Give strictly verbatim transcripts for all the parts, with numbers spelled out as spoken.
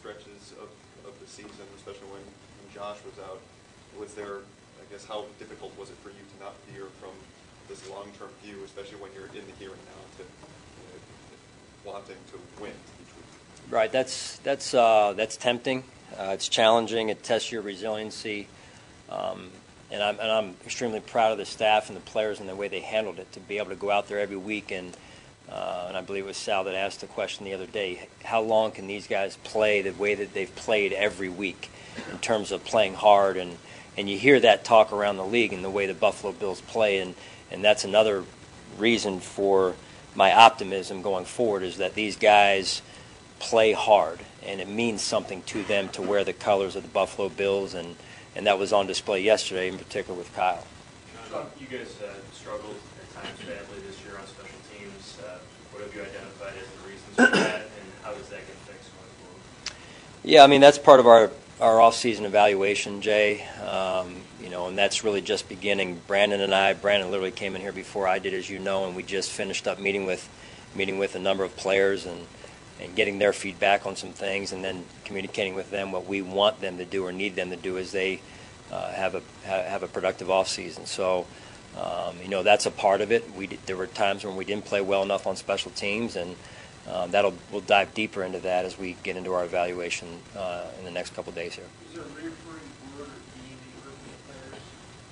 stretches of, of the season, especially when, when Josh was out. Was there, I guess, how difficult was it for you to not veer from this long-term view, especially when you're in the here and now, to you know, wanting to win each week? Right. That's that's uh, that's tempting. Uh, it's challenging. It tests your resiliency. Um, and I'm and I'm extremely proud of the staff and the players and the way they handled it, to be able to go out there every week and. Uh, and I believe it was Sal that asked the question the other day, how long can these guys play the way that they've played every week in terms of playing hard? And, and you hear that talk around the league and the way the Buffalo Bills play, and, and that's another reason for my optimism going forward, is that these guys play hard, and it means something to them to wear the colors of the Buffalo Bills, and, and that was on display yesterday, in particular with Kyle. You guys uh, struggled at times badly this year on special teams. Uh, what have you identified as the reasons for that, and how does that get fixed going forward? Yeah, I mean, that's part of our, our off-season evaluation, Jay. Um, you know, and that's really just beginning. Brandon and I, Brandon literally came in here before I did, as you know, and we just finished up meeting with meeting with a number of players and, and getting their feedback on some things, and then communicating with them what we want them to do or need them to do as they uh, have a have a productive off-season. So, um, you know, that's a part of it. We did, there were times when we didn't play well enough on special teams, and um, that'll we'll dive deeper into that as we get into our evaluation uh, in the next couple of days here. Is there a reoccurring word or theme that you heard from the players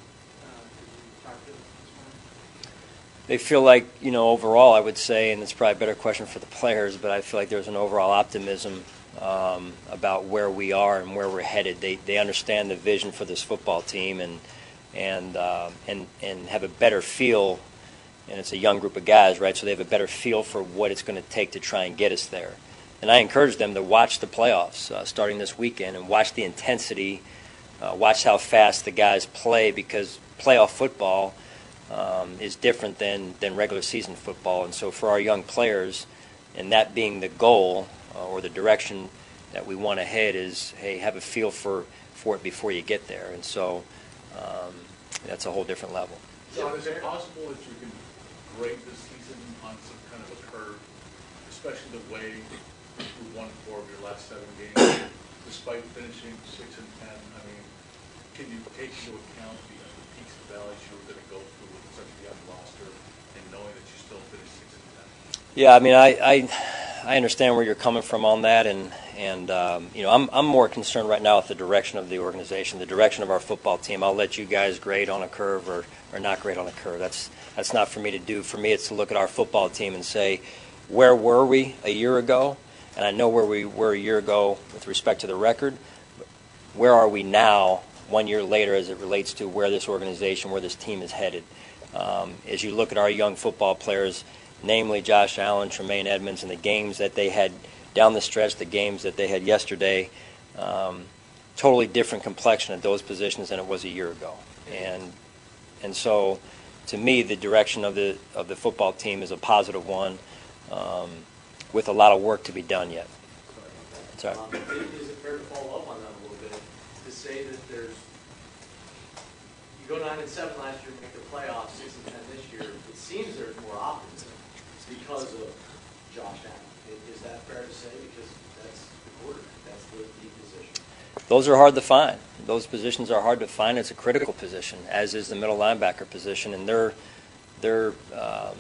uh, as you talked to them this morning? They feel like, you know, overall, I would say, and it's probably a better question for the players, but I feel like there's an overall optimism um, about where we are and where we're headed. They they understand the vision for this football team, and and uh, and and have a better feel. And it's a young group of guys, right? So they have a better feel for what it's going to take to try and get us there. And I encourage them to watch the playoffs uh, starting this weekend, and watch the intensity, uh, watch how fast the guys play, because playoff football um, is different than, than regular season football. And so for our young players, and that being the goal uh, or the direction that we want to head, is, hey, have a feel for, for it before you get there. And so um, that's a whole different level. So is it possible that you can grade this season on some kind of a curve, especially the way you won four of your last seven games, despite finishing six and ten? I mean, can you take into account the, uh, the peaks and valleys you were going to go through with such a young roster, and knowing that you still finished six and ten? Yeah, I mean, I, I I understand where you're coming from on that, and and um, you know, I'm I'm more concerned right now with the direction of the organization, the direction of our football team. I'll let you guys grade on a curve or, or not grade on a curve. That's that's not for me to do. For me, it's to look at our football team and say, where were we a year ago? And I know where we were a year ago with respect to the record. Where are we now, one year later, as it relates to where this organization, where this team is headed? Um, as you look at our young football players, namely Josh Allen, Tremaine Edmonds, and the games that they had down the stretch, the games that they had yesterday, um, totally different complexion at those positions than it was a year ago. And and so, to me, the direction of the of the football team is a positive one, um, with a lot of work to be done yet. Sorry. Um, is it fair to follow up on that a little bit, to say that there's, you go nine and seven last year, make the playoffs, six and ten this year, it seems there's more optimism because of Josh Allen. Is that fair to say? Because that's the quarterback, that's the key position. Those are hard to find. Those positions are hard to find. It's a critical position, as is the middle linebacker position, and they're they're um,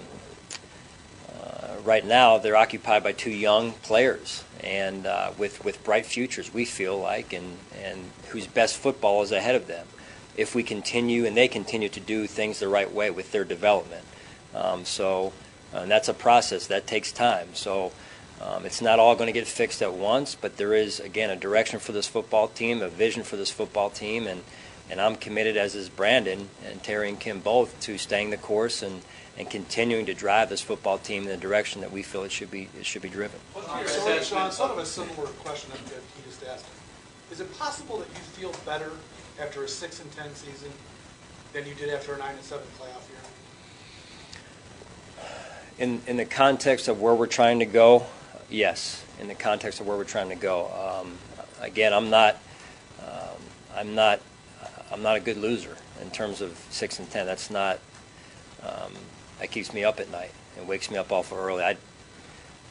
uh, right now they're occupied by two young players, and uh, with with bright futures, we feel like, and and whose best football is ahead of them. If we continue and they continue to do things the right way with their development, um, so and that's a process that takes time. So. Um, it's not all going to get fixed at once, but there is, again, a direction for this football team, a vision for this football team, and, and I'm committed, as is Brandon and Terry and Kim both, to staying the course and, and continuing to drive this football team in the direction that we feel it should be it should be driven. Uh, so, Sean, sort of a similar question that he just asked. Is it possible that you feel better after a six and ten season than you did after a nine and seven playoff year? In in the context of where we're trying to go, yes, in the context of where we're trying to go. Um, again, I'm not, um, I'm not, I'm not a good loser in terms of six and ten. That's not. Um, that keeps me up at night and wakes me up awful early. I, uh,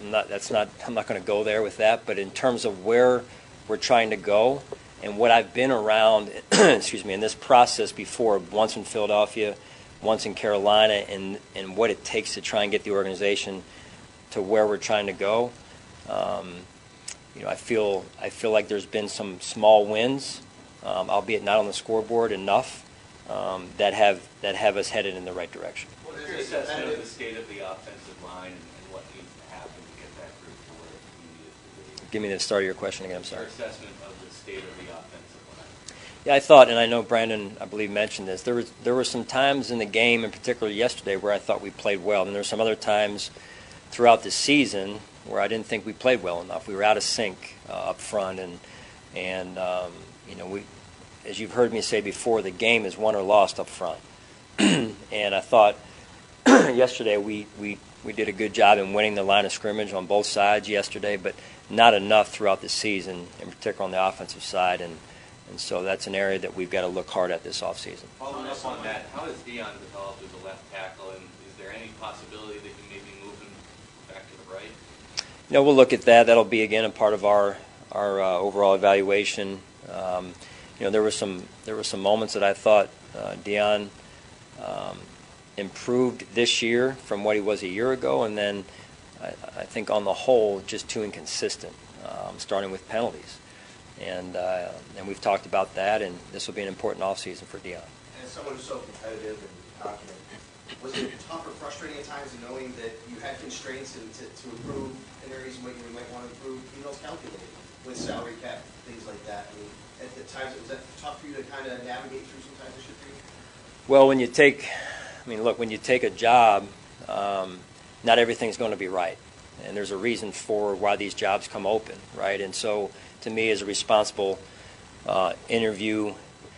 I'm not, that's not, I'm not going to go there with that, but in terms of where we're trying to go and what I've been around, excuse me, in this process before, once in Philadelphia, once in Carolina, and, and what it takes to try and get the organization to where we're trying to go, um, you know, I feel, I feel like there's been some small wins, um, albeit not on the scoreboard enough, um, that have, that have us headed in the right direction. What is your assessment of the state of the offensive line and and what needs to happen to get that group to where it needs to be? Give me the start of your question again, I'm sorry. Your assessment of the state of the offensive line. Yeah, I thought, and I know Brandon, I believe, mentioned this, there was there were some times in the game, in particular yesterday, where I thought we played well, and there were some other times throughout the season where I didn't think we played well enough. We were out of sync uh, up front, and, and um, you know, we, as you've heard me say before, the game is won or lost up front. And I thought yesterday we, we, we did a good job in winning the line of scrimmage on both sides yesterday, but not enough throughout the season, in particular on the offensive side. And, and so that's an area that we've got to look hard at this offseason. Following up on that, how has Dion developed as a left tackle, and is there any possibility that you maybe move him back to the right? You know, we'll look at that. That'll be, again, a part of our, our uh, overall evaluation. Um, you know, there were some there were some moments that I thought uh, Dion um, improved this year from what he was a year ago, and then I, I think on the whole just too inconsistent, um, starting with penalties. And uh, and we've talked about that, and this will be an important offseason for Dion. And as someone who's so competitive and confident, was it tough or frustrating at times in knowing that you had constraints and to, to improve in areas where you might want to improve, even though it's calculated, with salary cap, things like that? I mean, at the times, was that tough for you to kind of navigate through sometimes this year for you? Well, when you take, I mean, look, when you take a job, um, not everything's going to be right. And there's a reason for why these jobs come open, right? And so, to me, as a responsible uh, interview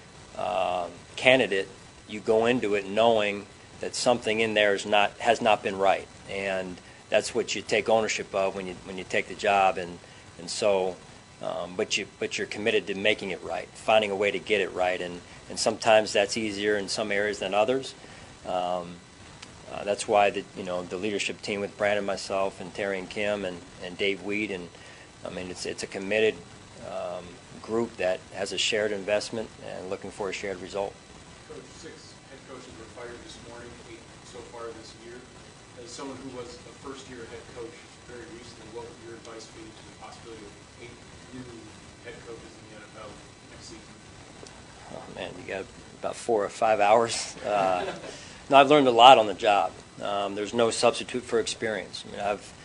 uh, candidate, you go into it knowing that something in there is not has not been right, and that's what you take ownership of when you when you take the job. And and so, um, but you but you're committed to making it right, finding a way to get it right, and and sometimes that's easier in some areas than others. Um, uh, that's why the you know the leadership team with Brandon, myself, and Terry and Kim and, and Dave Weed, and I mean it's it's a committed um, group that has a shared investment and looking for a shared result. Coach, six head coaches were fired this morning, eight so far this year. As someone who was a first-year head coach very recently, what would your advice be to the possibility of eight new head coaches in the N F L next season? Oh, man, you got about four or five hours. Uh, no, I've learned a lot on the job. Um, there's no substitute for experience. I mean, I've,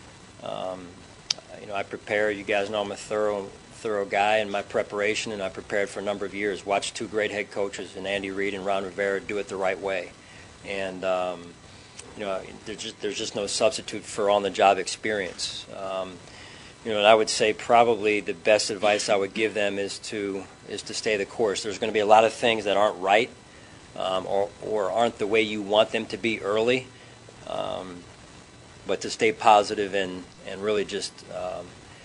um, you know, I prepare. You guys know I'm a thorough, thorough guy in my preparation, and I prepared for a number of years. Watched two great head coaches, and Andy Reid and Ron Rivera, do it the right way. And um, you know, there's just there's just no substitute for on-the-job experience. Um, You know, and I would say probably the best advice I would give them is to is to stay the course. There's going to be a lot of things that aren't right, um, or or aren't the way you want them to be early, um, but to stay positive and and really just um,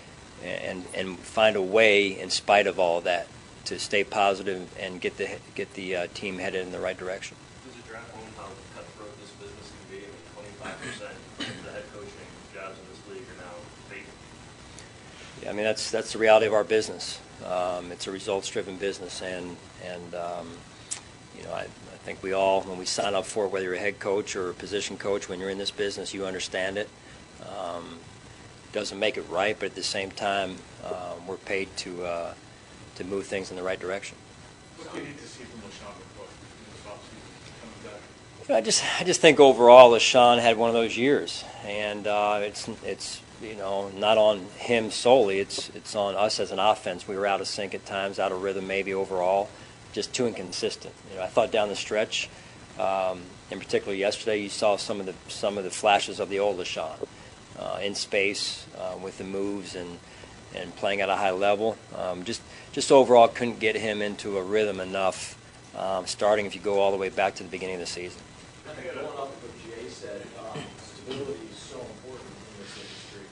and and find a way in spite of all of that to stay positive and get the get the uh, team headed in the right direction. Does it drive home how cutthroat this business can be? I mean, twenty-five percent of the head coaching jobs in this league are now vacant. Yeah, I mean that's that's the reality of our business. Um, it's a results-driven business, and and um, you know I, I think we all, when we sign up for it, whether you're a head coach or a position coach, when you're in this business, you understand it. Um, doesn't make it right, but at the same time, uh, we're paid to uh, to move things in the right direction. What do you need to see from LaShawn McCoy in this offseason coming back? You know, I just I just think overall, LaShawn had one of those years, and uh, it's it's you know not on him solely. It's it's on us as an offense. We were out of sync at times, out of rhythm maybe overall, just too inconsistent. You know, I thought down the stretch, um, in particular yesterday, you saw some of the some of the flashes of the old LaShawn uh, in space uh, with the moves and. and playing at a high level. Um, just just overall couldn't get him into a rhythm enough, um, starting if you go all the way back to the beginning of the season. I think going up with what Jay said, um, stability is so important in this industry.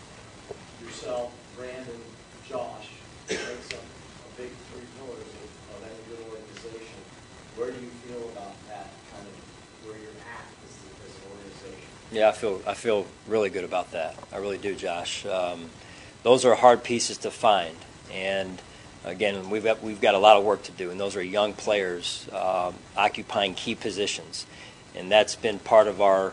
Yourself, Brandon, Josh, makes up a big three pillars of, of any good organization. Where do you feel about that, kind of where you're at as, as an organization? Yeah, I feel I feel really good about that. I really do, Josh. Um, those are hard pieces to find, and again, we've got, we've got a lot of work to do. And those are young players um, occupying key positions, and that's been part of our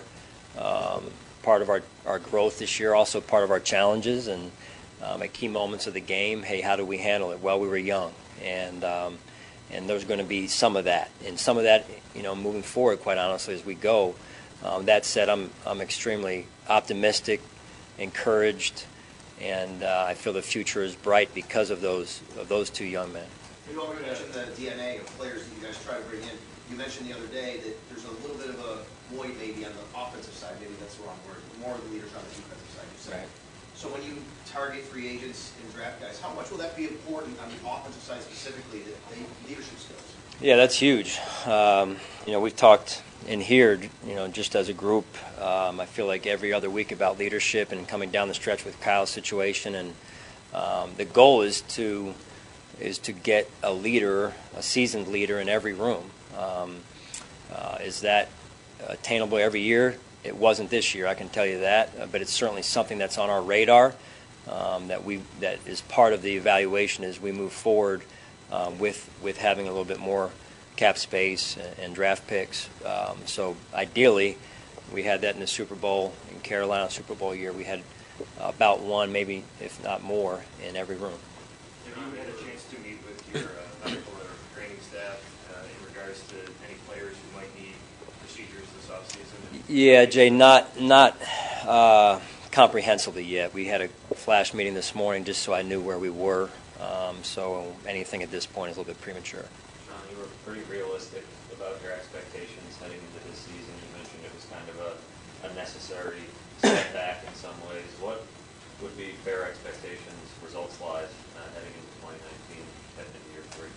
um, part of our, our growth this year. Also, part of our challenges, and um, at key moments of the game, hey, how do we handle it? Well, we were young, and um, and there's going to be some of that, and some of that, you know, moving forward. Quite honestly, as we go. Um, that said, I'm I'm extremely optimistic, encouraged, and uh, I feel the future is bright because of those of those two young men. You already mentioned the D N A of players that you guys try to bring in. You mentioned the other day that there's a little bit of a void maybe on the offensive side. Maybe that's the wrong word. More of the leaders on the defensive side, you said. Right. So when you target free agents and draft guys, how much will that be important on the offensive side specifically, the the leadership skills? Yeah, that's huge. Um, you know, we've talked in here, you know, just as a group, um, I feel like every other week about leadership and coming down the stretch with Kyle's situation. And um, the goal is to is to get a leader, a seasoned leader in every room. Um, uh, is that attainable every year? It wasn't this year, I can tell you that, uh, but it's certainly something that's on our radar. Um, that we that is part of the evaluation as we move forward um, with with having a little bit more cap space and, and draft picks. Um, so ideally, we had that in the Super Bowl in Carolina Super Bowl year. We had about one, maybe if not more, in every room. Have you had a chance to meet with your uh, medical or training staff uh, in regards to any players who might need procedures this offseason? Yeah, Jay, not not uh, comprehensively yet. We had a flash meeting this morning just so I knew where we were. Um, so anything at this point is a little bit premature. Sean, you were pretty realistic about your expectations heading into this season. You mentioned it was kind of a, a necessary step back in some ways. What would be fair expectations, results-wise, uh, heading into twenty nineteen, heading into year three?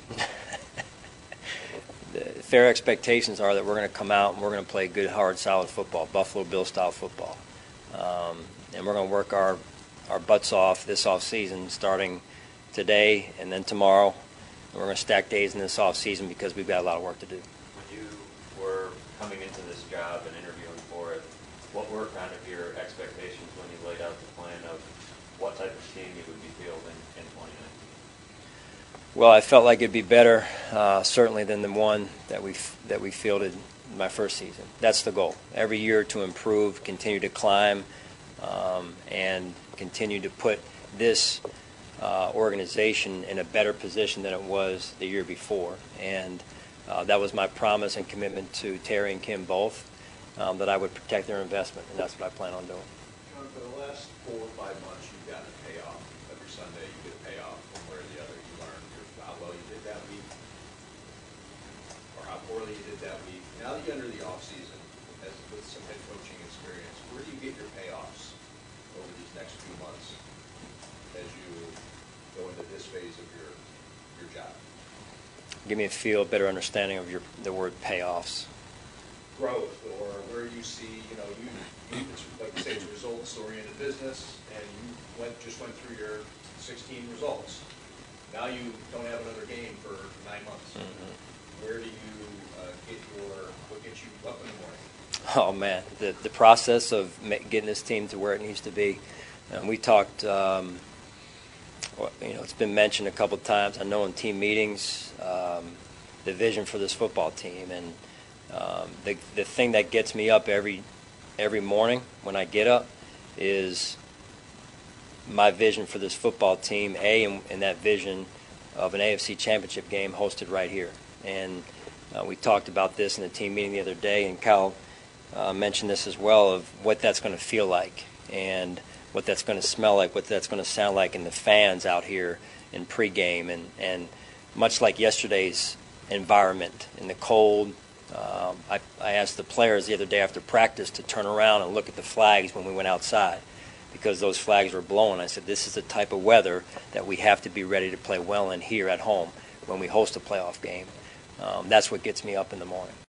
The fair expectations are that we're going to come out and we're going to play good, hard, solid football, Buffalo Bill-style football. Um, and we're going to work our, our butts off this offseason, starting today and then tomorrow. And we're going to stack days in this offseason because we've got a lot of work to do. When you were coming into this job and interviewing for it, what were kind of your expectations when you laid out the plan of what type of team you would be fielding in twenty nineteen? Well, I felt like it'd be better, uh, certainly, than the one that we that we fielded in my first season. That's the goal. Every year to improve, continue to climb, um, and continue to put this uh, organization in a better position than it was the year before. And uh, that was my promise and commitment to Terry and Kim both, um, that I would protect their investment, and that's what I plan on doing. John, for the last four or five months, you've gotten a payoff. Every Sunday, you get a payoff one way or the other. You learn how well you did that week, or how poorly you did that week. Now that you're under the offseason, as with some head coaching experience, where do you get your payoffs over these next few months as you go into this phase of your your job? Give me a feel, better understanding of your the word payoffs. Growth, or where you see, you know, you, you it's, like you say, it's a results-oriented business, and you went just went through your sixteen results. Now you don't have another game for nine months. Mm-hmm. Where do you uh, get your, what gets you up in the morning? Oh man, the the process of ma- getting this team to where it needs to be. And we talked, um, well, you know, it's been mentioned a couple of times. I know in team meetings, um, the vision for this football team, and um, the the thing that gets me up every every morning when I get up is my vision for this football team. A, and, and that vision of an A F C Championship game hosted right here. And uh, we talked about this in the team meeting the other day, and Kyle uh, mentioned this as well, of what that's going to feel like and what that's going to smell like, what that's going to sound like in the fans out here in pregame, and, and much like yesterday's environment in the cold. Um, I, I asked the players the other day after practice to turn around and look at the flags when we went outside, because those flags were blowing. I said, this is the type of weather that we have to be ready to play well in here at home when we host a playoff game. Um, that's what gets me up in the morning.